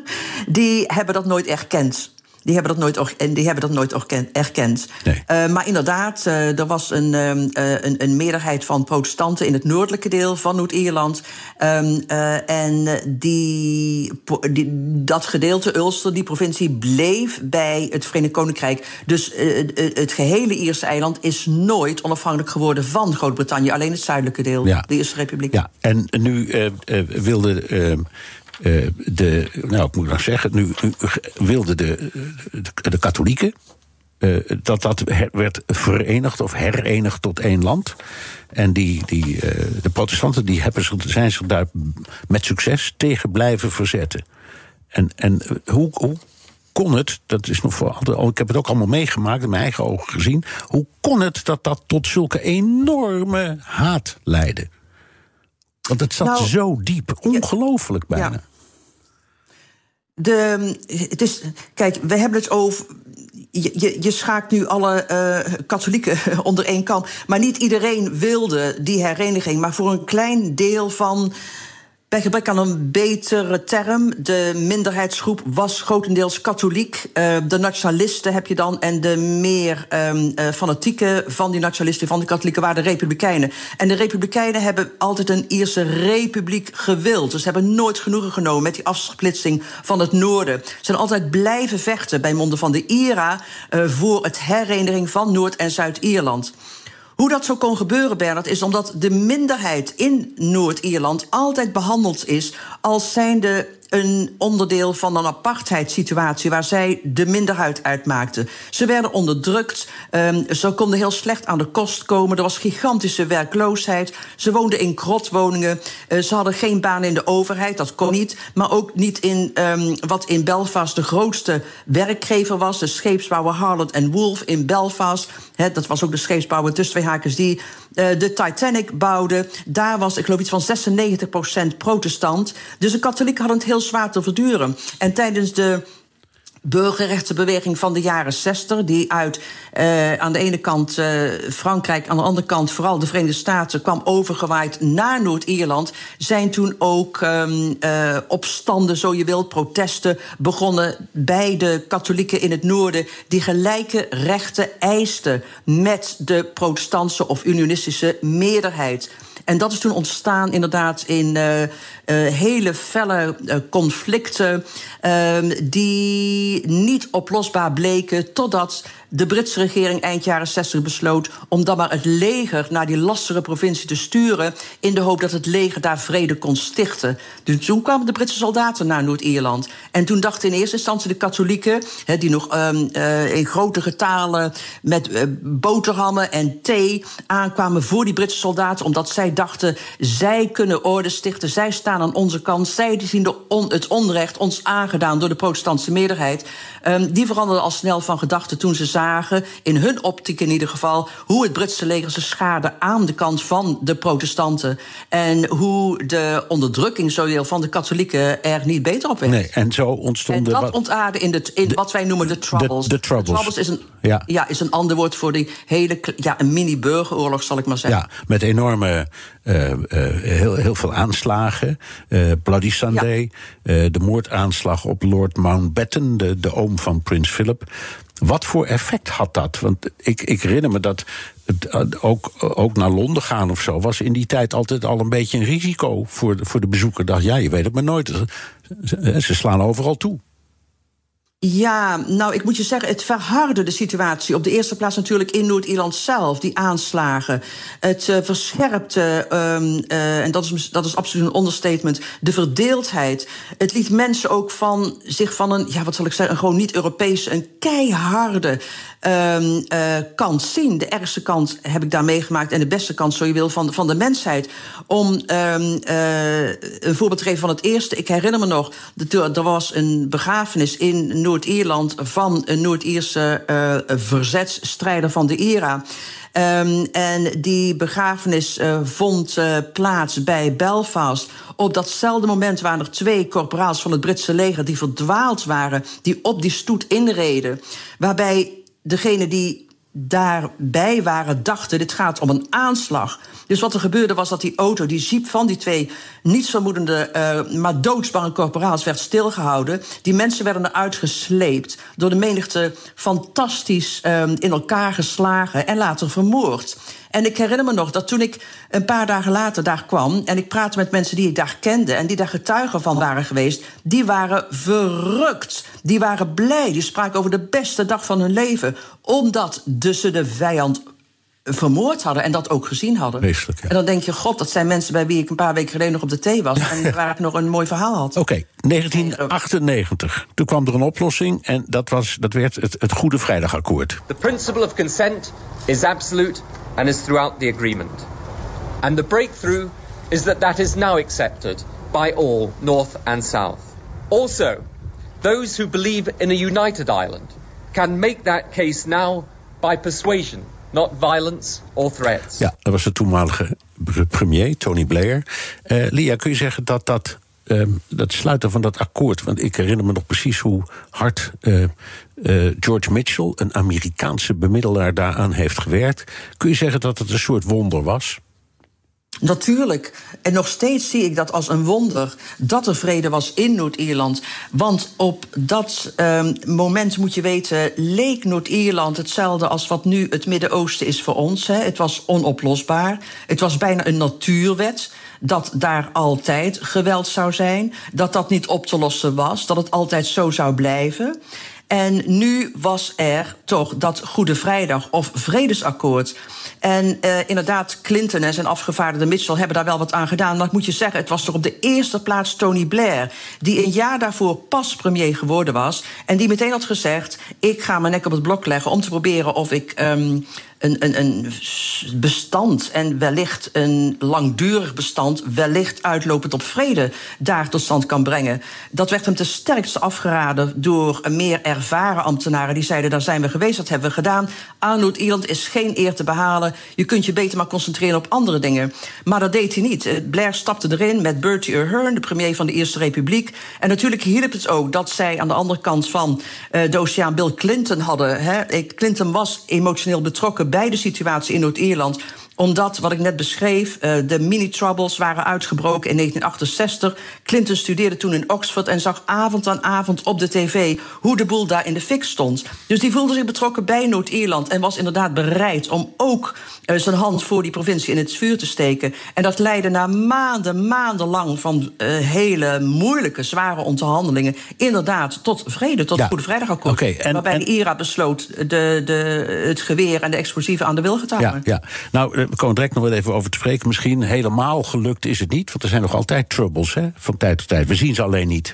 die hebben dat nooit erkend. Die hebben dat nooit, en die hebben dat nooit erkend. Nee. Uh, maar inderdaad, uh, er was een, uh, een, een meerderheid van protestanten in het noordelijke deel van Noord-Ierland. Um, uh, en die, die, dat gedeelte, Ulster, die provincie, bleef bij het Verenigd Koninkrijk. Dus uh, het gehele Ierse eiland is nooit onafhankelijk geworden van Groot-Brittannië. Alleen het zuidelijke deel, ja. De Ierse Republiek. Ja, en nu uh, uh, wilde... Uh, Uh, de, nou, ik moet nog zeggen, nu, nu wilden de, de, de katholieken uh, dat dat her, werd verenigd of herenigd tot één land. En die, die, uh, de protestanten die hebben, zijn zich daar met succes tegen blijven verzetten. En, en hoe, hoe kon het, dat is nog voor altijd, ik heb het ook allemaal meegemaakt, in mijn eigen ogen gezien, hoe kon het dat dat tot zulke enorme haat leidde? Want het zat nou, zo diep, ongelooflijk bijna. Ja. De, het is, kijk, we hebben het over... Je, je, je schaakt nu alle uh, katholieken onder één kam. Maar niet iedereen wilde die hereniging. Maar voor een klein deel van... Bij gebrek aan een betere term, de minderheidsgroep was grotendeels katholiek. Uh, de nationalisten heb je dan en de meer um, uh, fanatieke van die nationalisten, van de katholieken, waren de republikeinen. En de republikeinen hebben altijd een Ierse republiek gewild. Dus ze hebben nooit genoegen genomen met die afsplitsing van het noorden. Ze zijn altijd blijven vechten bij monden van de I R A uh, voor het hereniging van Noord- en Zuid-Ierland. Hoe dat zo kon gebeuren, Bernard, is omdat de minderheid in Noord-Ierland altijd behandeld is als zijnde een onderdeel van een apartheidssituatie waar zij de minderheid uitmaakten. Ze werden onderdrukt, um, ze konden heel slecht aan de kost komen, er was gigantische werkloosheid, ze woonden in krotwoningen, uh, ze hadden geen baan in de overheid, dat kon niet, maar ook niet in um, wat in Belfast de grootste werkgever was, de scheepsbouwer Harland and Wolff in Belfast. He, dat was ook de scheepsbouwer tussen twee haakjes die uh, de Titanic bouwde. Daar was, ik geloof, iets van zesennegentig procent protestant. Dus de katholieken hadden het heel zwaar te verduren. En tijdens de burgerrechtenbeweging van de jaren zestig, die uit uh, aan de ene kant uh, Frankrijk, aan de andere kant vooral de Verenigde Staten kwam overgewaaid naar Noord-Ierland, zijn toen ook um, uh, opstanden, zo je wilt, protesten begonnen bij de katholieken in het noorden, die gelijke rechten eisten met de protestantse of unionistische meerderheid. En dat is toen ontstaan inderdaad in uh, uh, hele felle uh, conflicten uh, die niet oplosbaar bleken totdat de Britse regering eind jaren zestig besloot om dan maar het leger naar die lastige provincie te sturen in de hoop dat het leger daar vrede kon stichten. Dus toen kwamen de Britse soldaten naar Noord-Ierland. En toen dachten in eerste instantie de katholieken, he, die nog um, uh, in grote getalen met uh, boterhammen en thee aankwamen voor die Britse soldaten, omdat zij dachten, zij kunnen orde stichten, zij staan aan onze kant, zij zien de on, het onrecht ons aangedaan door de protestantse meerderheid. Um, die veranderden al snel van gedachten toen ze zagen zagen, in hun optiek in ieder geval, hoe het Britse leger ze schaarde aan de kant van de protestanten. En hoe de onderdrukking zowel van de katholieken er niet beter op werd. Nee, en zo ontstonden... En dat ontaarde in, de, in de, wat wij noemen de Troubles. De, de Troubles. De Troubles is een, ja. Ja, is een ander woord voor die hele... Ja, een mini-burgeroorlog, zal ik maar zeggen. Ja, met enorme... Uh, uh, heel, heel veel aanslagen. Uh, Bloody Sunday. Ja. Uh, de moordaanslag op Lord Mountbatten, de, de oom van prins Philip. Wat voor effect had dat? Want ik, ik herinner me dat het ook, ook naar Londen gaan of zo was in die tijd altijd al een beetje een risico voor de, voor de bezoeker. Dacht, ja, je weet het maar nooit. Ze, ze slaan overal toe. Ja, nou, ik moet je zeggen, het verhardde de situatie. Op de eerste plaats natuurlijk in Noord-Ierland zelf, die aanslagen. Het uh, verscherpte, um, uh, en dat is, dat is absoluut een understatement, de verdeeldheid. Het liet mensen ook van zich van een, ja, wat zal ik zeggen, een gewoon niet-Europese, een keiharde um, uh, kant zien. De ergste kant heb ik daar meegemaakt en de beste kant, zo je wil, van, van de mensheid. Om um, uh, een voorbeeld te geven van het eerste. Ik herinner me nog, er was een begrafenis in Noord-Ierland van een Noord-Ierse uh, verzetsstrijder van de I R A. Um, en die begrafenis uh, vond uh, plaats bij Belfast. Op datzelfde moment waren er twee korporaals van het Britse leger die verdwaald waren, die op die stoet inreden. Waarbij degene die daarbij waren dachten, dit gaat om een aanslag. Dus wat er gebeurde was dat die auto, die jeep van die twee nietsvermoedende, uh, maar doodsbange korporaals werd stilgehouden. Die mensen werden eruit gesleept, door de menigte fantastisch uh, in elkaar geslagen en later vermoord. En ik herinner me nog dat toen ik een paar dagen later daar kwam en ik praatte met mensen die ik daar kende en die daar getuigen van waren geweest, die waren verrukt. Die waren blij. Die spraken over de beste dag van hun leven, omdat ze de vijand vermoord hadden en dat ook gezien hadden. Wezenlijk, ja. En dan denk je, god, dat zijn mensen bij wie ik een paar weken geleden nog op de thee was en waar ik nog een mooi verhaal had. Oké, okay, negentien achtennegentig. Toen kwam er een oplossing en dat, was, dat werd het, het Goede Vrijdagakkoord. The principle of consent is absolute and is throughout the agreement. And the breakthrough is that that is now accepted by all, North and South. Also, those who believe in a united Ireland can make that case now by persuasion, not violence or threats. Ja, dat was de toenmalige premier, Tony Blair. Uh, Lia, kun je zeggen dat dat, uh, dat sluiten van dat akkoord, want ik herinner me nog precies hoe hard uh, uh, George Mitchell, een Amerikaanse bemiddelaar, daaraan heeft gewerkt. Kun je zeggen dat het een soort wonder was? Natuurlijk. En nog steeds zie ik dat als een wonder dat er vrede was in Noord-Ierland. Want op dat um, moment, moet je weten, leek Noord-Ierland hetzelfde als wat nu het Midden-Oosten is voor ons. Hè. Het was onoplosbaar. Het was bijna een natuurwet dat daar altijd geweld zou zijn. Dat dat niet op te lossen was. Dat het altijd zo zou blijven. En nu was er toch dat Goede Vrijdag of Vredesakkoord. En uh, inderdaad, Clinton en zijn afgevaardigde Mitchell hebben daar wel wat aan gedaan. Maar ik moet je zeggen, het was toch op de eerste plaats Tony Blair, die een jaar daarvoor pas premier geworden was, en die meteen had gezegd, ik ga mijn nek op het blok leggen om te proberen of ik um, een, een, een bestand, en wellicht een langdurig bestand, wellicht uitlopend op vrede, daar tot stand kan brengen. Dat werd hem ten sterkste afgeraden door een meer ervaren ambtenaren die zeiden, daar zijn we geweest, dat hebben we gedaan. Aan Noord-Ierland is geen eer te behalen. Je kunt je beter maar concentreren op andere dingen. Maar dat deed hij niet. Blair stapte erin met Bertie Ahern, de premier van de Eerste Republiek. En natuurlijk hielp het ook dat zij aan de andere kant van uh, de oceaan Bill Clinton hadden. Hè. Clinton was emotioneel betrokken bij de situatie in Noord-Ierland, omdat, wat ik net beschreef, de mini-troubles waren uitgebroken in negentien achtenzestig. Clinton studeerde toen in Oxford en zag avond aan avond op de tv hoe de boel daar in de fik stond. Dus die voelde zich betrokken bij Noord-Ierland en was inderdaad bereid om ook zijn hand voor die provincie in het vuur te steken. En dat leidde na maanden, maandenlang van uh, hele moeilijke, zware onderhandelingen inderdaad tot vrede, tot ja. het Goede Vrijdagakkoord. Okay, en, waarbij en, de I R A besloot de, de, het geweer en de explosieven aan de wilgetuigen. Ja, ja. Nou, we komen direct nog wel even over te spreken. Misschien helemaal gelukt is het niet, want er zijn nog altijd troubles, hè, van tijd tot tijd. We zien ze alleen niet.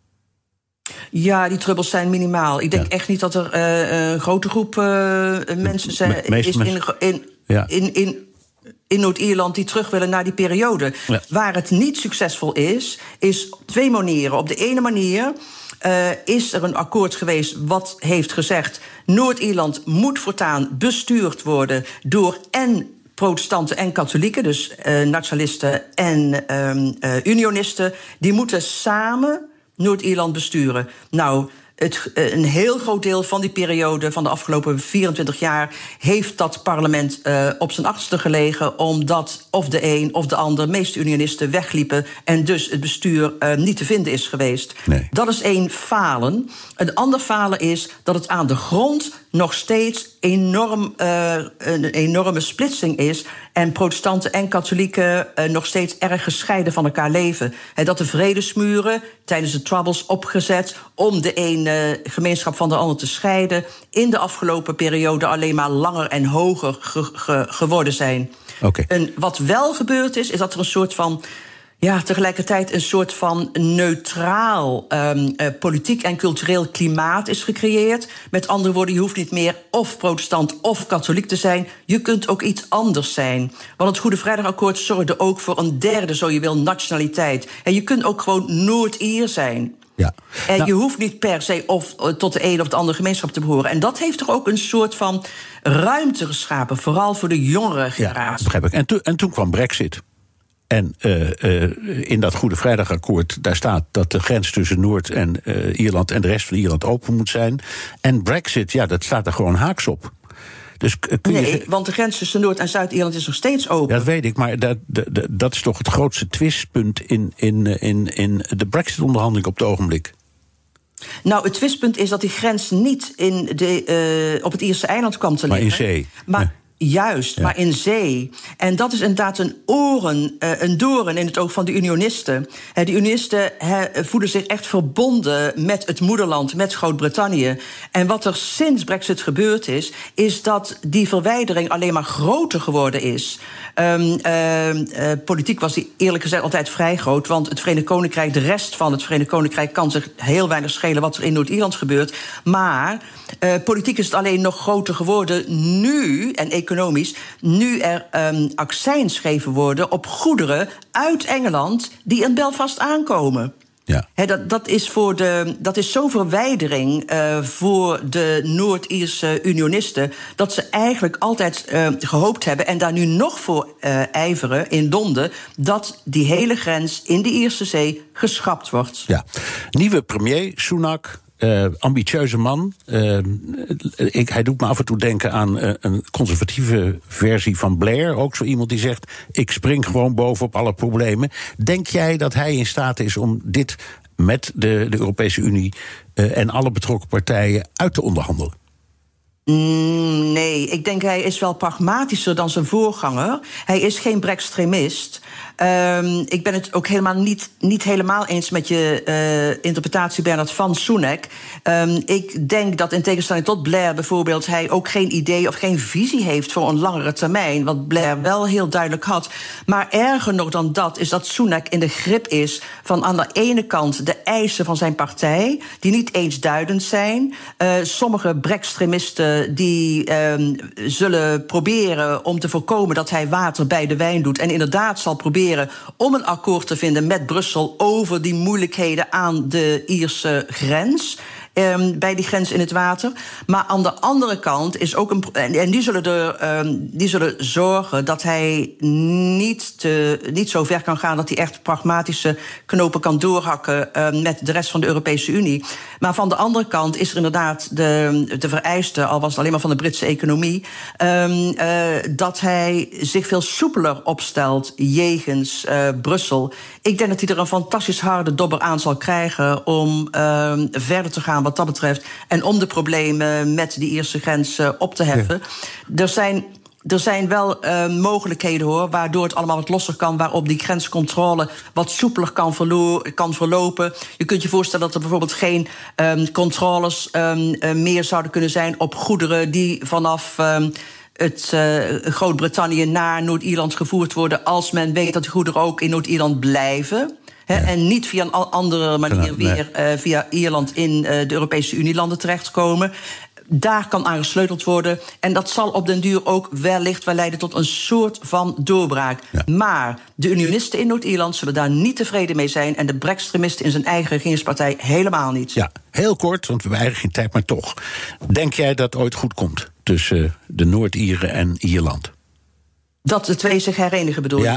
Ja, die troubles zijn minimaal. Ik denk ja. echt niet dat er uh, een grote groep uh, mensen zijn, Me- is in, in, ja. in, in, in Noord-Ierland die terug willen naar die periode. Ja. Waar het niet succesvol is, is op twee manieren. Op de ene manier uh, is er een akkoord geweest wat heeft gezegd: Noord-Ierland moet voortaan bestuurd worden door en protestanten en katholieken, dus uh, nationalisten en um, uh, unionisten. Die moeten samen Noord-Ierland besturen. Nou, Het, een heel groot deel van die periode van de afgelopen vierentwintig jaar heeft dat parlement uh, op zijn achterste gelegen, omdat of de een of de ander, meeste unionisten, wegliepen en dus het bestuur uh, niet te vinden is geweest. Nee. Dat is één falen. Een ander falen is dat het aan de grond nog steeds enorm, uh, een enorme splitsing is en protestanten en katholieken uh, nog steeds erg gescheiden van elkaar leven. He, dat de vredesmuren tijdens de Troubles opgezet om de ene gemeenschap van de ander te scheiden, in de afgelopen periode alleen maar langer en hoger ge- ge- geworden zijn. Okay. En wat wel gebeurd is, is dat er een soort van, ja, tegelijkertijd een soort van neutraal um, uh, politiek en cultureel klimaat is gecreëerd. Met andere woorden, je hoeft niet meer of protestant of katholiek te zijn. Je kunt ook iets anders zijn. Want het Goede Vrijdagakkoord zorgde ook voor een derde, zo je wil, nationaliteit. En je kunt ook gewoon Noord-Ier zijn. Ja. En nou, je hoeft niet per se of tot de een of de andere gemeenschap te behoren. En dat heeft toch ook een soort van ruimte geschapen, vooral voor de jongere generatie. Ja, begrijp ik. En, to, en toen kwam Brexit. En uh, uh, in dat Goede Vrijdagakkoord, daar staat dat de grens tussen Noord- en uh, Ierland en de rest van Ierland open moet zijn. En Brexit, ja, dat staat er gewoon haaks op. Dus kun je nee, want de grens tussen Noord- en Zuid-Ierland is nog steeds open. Ja, dat weet ik, maar dat, dat, dat is toch het grootste twistpunt in, in, in, in de Brexit-onderhandeling op het ogenblik. Nou, het twistpunt is dat die grens niet in de, uh, op het Ierse eiland kwam te liggen. Maar in zee. Maar Ja. Juist, Ja. maar in zee. En dat is inderdaad een oren, uh, een doorn in het oog van de unionisten. Uh, de unionisten uh, voelen zich echt verbonden met het moederland, met Groot-Brittannië. En wat er sinds Brexit gebeurd is, is dat die verwijdering alleen maar groter geworden is. Um, uh, uh, politiek was die eerlijk gezegd altijd vrij groot, want het Verenigd Koninkrijk, de rest van het Verenigd Koninkrijk, kan zich heel weinig schelen wat er in Noord-Ierland gebeurt. Maar uh, politiek is het alleen nog groter geworden nu, en economisch, nu er um, accijns gegeven worden op goederen uit Engeland die in Belfast aankomen. Ja. He, dat, dat, is voor de, dat is zo'n verwijdering uh, voor de Noord-Ierse unionisten, dat ze eigenlijk altijd uh, gehoopt hebben, en daar nu nog voor uh, ijveren in Londen, dat die hele grens in de Ierse Zee geschrapt wordt. Ja. Nieuwe premier, Sunak. Uh, ambitieuze man. Uh, ik, hij doet me af en toe denken aan uh, een conservatieve versie van Blair. Ook zo iemand die zegt, ik spring gewoon bovenop alle problemen. Denk jij dat hij in staat is om dit met de, de Europese Unie uh, en alle betrokken partijen uit te onderhandelen? Mm, nee, ik denk hij is wel pragmatischer dan zijn voorganger. Hij is geen Brextremist. Um, ik ben het ook helemaal niet, niet helemaal eens met je uh, interpretatie, Bernard, van Sunak. Um, ik denk dat in tegenstelling tot Blair bijvoorbeeld, hij ook geen idee of geen visie heeft voor een langere termijn, wat Blair wel heel duidelijk had. Maar erger nog dan dat is dat Sunak in de grip is van aan de ene kant de eisen van zijn partij, die niet eensduidend zijn. Uh, sommige Brextremisten die um, zullen proberen om te voorkomen dat hij water bij de wijn doet en inderdaad zal proberen om een akkoord te vinden met Brussel over die moeilijkheden aan de Ierse grens. Um, bij die grens in het water. Maar aan de andere kant is ook een. En die zullen, er, um, die zullen zorgen dat hij niet, te, niet zo ver kan gaan dat hij echt pragmatische knopen kan doorhakken um, met de rest van de Europese Unie. Maar van de andere kant is er inderdaad de, de vereiste, al was het alleen maar van de Britse economie, um, uh, dat hij zich veel soepeler opstelt jegens uh, Brussel. Ik denk dat hij er een fantastisch harde dobber aan zal krijgen om um, verder te gaan wat dat betreft en om de problemen met die Ierse grens uh, op te heffen. Ja. Er zijn Er zijn wel uh, mogelijkheden, hoor, waardoor het allemaal wat losser kan, waarop die grenscontrole wat soepeler kan, verlo- kan verlopen. Je kunt je voorstellen dat er bijvoorbeeld geen um, controles um, uh, meer zouden kunnen zijn op goederen die vanaf um, het uh, Groot-Brittannië naar Noord-Ierland gevoerd worden, als men weet dat die goederen ook in Noord-Ierland blijven. He, ja. En niet via een andere manier weer uh, via Ierland in uh, de Europese Unielanden terechtkomen. Daar kan aan gesleuteld worden. En dat zal op den duur ook wellicht wel leiden tot een soort van doorbraak. Ja. Maar de unionisten in Noord-Ierland zullen daar niet tevreden mee zijn. En de Brextremisten in zijn eigen regeringspartij helemaal niet. Ja, heel kort, want we hebben eigenlijk geen tijd, maar toch. Denk jij dat het ooit goed komt tussen de Noord-Ieren en Ierland? Dat de twee zich herenigen, bedoel je? Ja.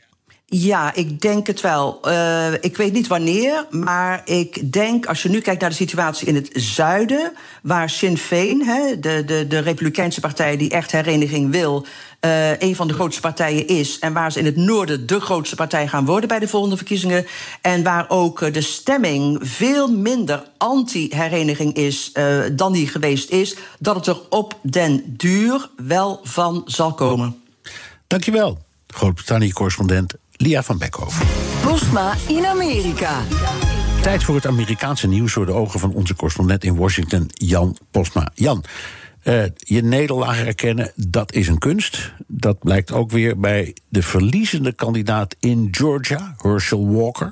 Ja, ik denk het wel. Uh, ik weet niet wanneer, maar ik denk, als je nu kijkt naar de situatie in het zuiden, waar Sinn Féin, hè, de, de, de Republikeinse partij die echt hereniging wil, uh, een van de grootste partijen is, en waar ze in het noorden de grootste partij gaan worden bij de volgende verkiezingen, en waar ook de stemming veel minder anti-hereniging is uh, dan die geweest is, dat het er op den duur wel van zal komen. Dankjewel, Groot-Brittannië-correspondent Lia van Beckhoven. Postma in Amerika. Tijd voor het Amerikaanse nieuws door de ogen van onze correspondent in Washington, Jan Postma. Jan, uh, je nederlaag erkennen, dat is een kunst. Dat blijkt ook weer bij de verliezende kandidaat in Georgia, Herschel Walker.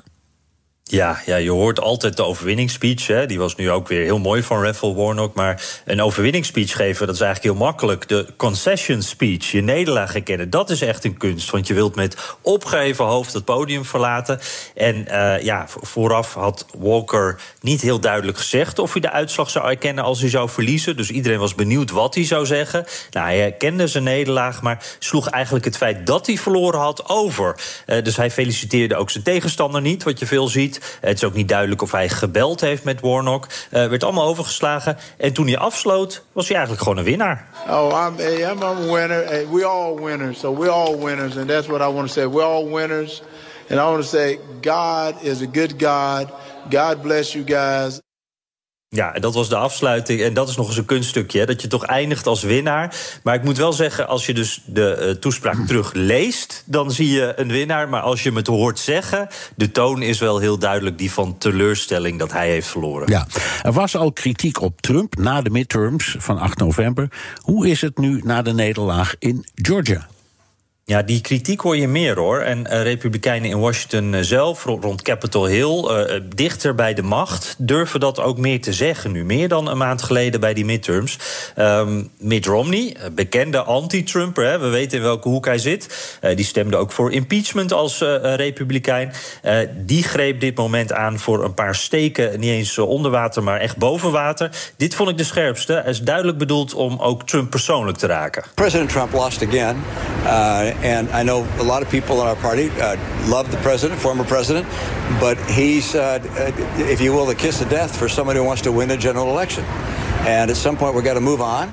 Ja, ja, je hoort altijd de overwinningsspeech. Hè. Die was nu ook weer heel mooi van Raphael Warnock. Maar een overwinningsspeech geven, dat is eigenlijk heel makkelijk. De concession speech, je nederlaag erkennen, dat is echt een kunst. Want je wilt met opgeheven hoofd het podium verlaten. En uh, ja, vooraf had Walker niet heel duidelijk gezegd of hij de uitslag zou erkennen als hij zou verliezen. Dus iedereen was benieuwd wat hij zou zeggen. Nou, hij erkende zijn nederlaag, maar sloeg eigenlijk het feit dat hij verloren had over. Uh, dus hij feliciteerde ook zijn tegenstander niet, wat je veel ziet. Het is ook niet duidelijk of hij gebeld heeft met Warnock. Uh, werd allemaal overgeslagen. En toen hij afsloot, was hij eigenlijk gewoon een winnaar. Oh, I'm, I'm a winner. We all winners. So we're all winners. And that's what I want to say. We're all winners. And I want to say, God is a good God. God bless you guys. Ja, en dat was de afsluiting. En dat is nog eens een kunststukje, hè, dat je toch eindigt als winnaar. Maar ik moet wel zeggen, als je dus de uh, toespraak terugleest, dan zie je een winnaar. Maar als je hem het hoort zeggen, de toon is wel heel duidelijk die van teleurstelling dat hij heeft verloren. Ja, er was al kritiek op Trump na de midterms van acht november. Hoe is het nu na de nederlaag in Georgia? Ja, die kritiek hoor je meer, hoor. En uh, republikeinen in Washington uh, zelf, rond Capitol Hill, uh, dichter bij de macht, durven dat ook meer te zeggen nu. Meer dan een maand geleden bij die midterms. Um, Mitt Romney, bekende anti-Trumper, hè, we weten in welke hoek hij zit. Uh, die stemde ook voor impeachment als uh, republikein. Uh, die greep dit moment aan voor een paar steken, niet eens uh, onder water, maar echt boven water. Dit vond ik de scherpste. Hij is duidelijk bedoeld om ook Trump persoonlijk te raken. President Trump lost again. Uh, And I know a lot of people in our party uh, love the president, former president, but he's, uh, if you will, the kiss of death for somebody who wants to win a general election. And at some point we got to move on.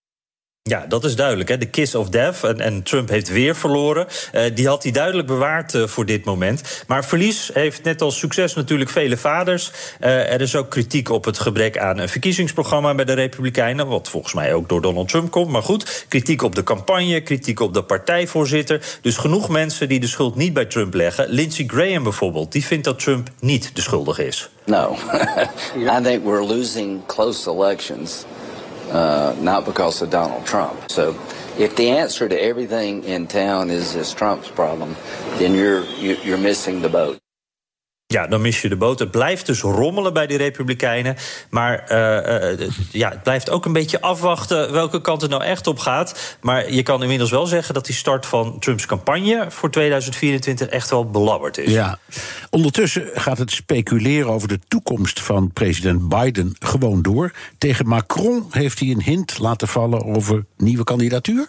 Ja, dat is duidelijk, hè? De kiss of death. En, en Trump heeft weer verloren. Uh, die had hij duidelijk bewaard uh, voor dit moment. Maar verlies heeft net als succes natuurlijk vele vaders. Uh, er is ook kritiek op het gebrek aan een verkiezingsprogramma bij de Republikeinen, wat volgens mij ook door Donald Trump komt. Maar goed, kritiek op de campagne, kritiek op de partijvoorzitter. Dus genoeg mensen die de schuld niet bij Trump leggen. Lindsey Graham bijvoorbeeld, die vindt dat Trump niet de schuldige is. No, I think we're losing close elections. Uh, not because of Donald Trump. So if the answer to everything in town is, is Trump's problem, then you're, you're missing the boat. Ja, dan mis je de boot. Het blijft dus rommelen bij de Republikeinen. Maar uh, uh, ja, het blijft ook een beetje afwachten welke kant het nou echt op gaat. Maar je kan inmiddels wel zeggen dat die start van Trumps campagne voor tweeduizend vierentwintig echt wel belabberd is. Ja. Ondertussen gaat het speculeren over de toekomst van president Biden gewoon door. Tegen Macron heeft hij een hint laten vallen over nieuwe kandidatuur.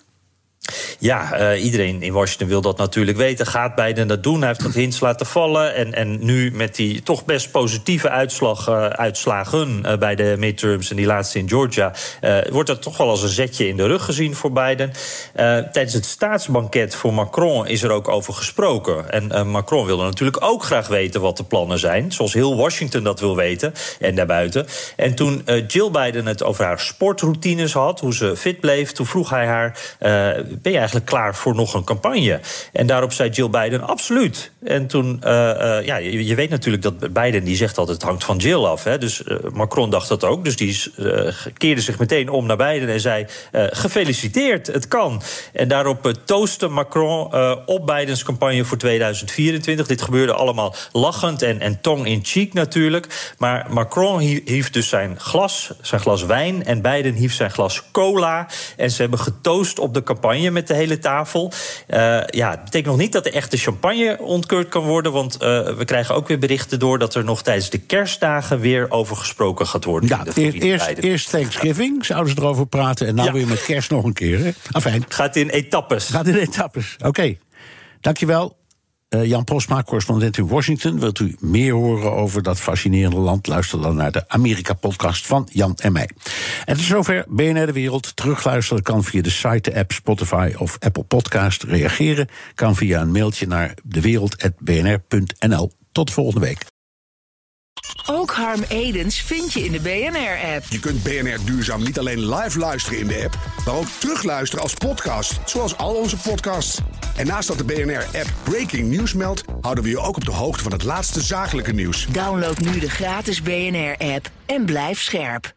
Ja, uh, iedereen in Washington wil dat natuurlijk weten. Gaat Biden dat doen? Hij heeft dat hints laten vallen. En, en nu met die toch best positieve uitslag, uh, uitslagen uh, bij de midterms en die laatste in Georgia, Uh, wordt dat toch wel als een zetje in de rug gezien voor Biden. Uh, tijdens het staatsbanket voor Macron is er ook over gesproken. En uh, Macron wilde natuurlijk ook graag weten wat de plannen zijn. Zoals heel Washington dat wil weten en daarbuiten. En toen uh, Jill Biden het over haar sportroutines had, hoe ze fit bleef, toen vroeg hij haar, Uh, ben je eigenlijk klaar voor nog een campagne? En daarop zei Jill Biden, absoluut. En toen, uh, uh, ja, je, je weet natuurlijk dat Biden, die zegt altijd, het hangt van Jill af. Hè? Dus uh, Macron dacht dat ook. Dus die uh, keerde zich meteen om naar Biden en zei, uh, gefeliciteerd, het kan. En daarop uh, toastte Macron uh, op Bidens campagne voor tweeduizend vierentwintig. Dit gebeurde allemaal lachend en, en tong-in-cheek natuurlijk. Maar Macron hief dus zijn glas, zijn glas wijn, en Biden hief zijn glas cola. En ze hebben getoost op de campagne met de hele tafel. Uh, ja, het betekent nog niet dat de echte champagne ontkeurd kan worden, want uh, we krijgen ook weer berichten door dat er nog tijdens de kerstdagen weer over gesproken gaat worden. Ja, eerst, eerst Thanksgiving, zouden ze erover praten, en nou ja. weer met kerst nog een keer. Hè? Afijn. Gaat in etappes. Gaat in etappes, oké. Okay. Dankjewel. Uh, Jan Postma, correspondent in Washington. Wilt u meer horen over dat fascinerende land? Luister dan naar de Amerika-podcast van Jan en mij. En tot zover B N R De Wereld. Terugluisteren kan via de site, de app, Spotify of Apple Podcast. Reageren kan via een mailtje naar dewereld punt b n r punt n l. Tot volgende week. Ook Harm Edens vind je in de B N R-app. Je kunt B N R Duurzaam niet alleen live luisteren in de app, maar ook terugluisteren als podcast, zoals al onze podcasts. En naast dat de B N R-app Breaking News meldt, houden we je ook op de hoogte van het laatste zakelijke nieuws. Download nu de gratis B N R-app en blijf scherp.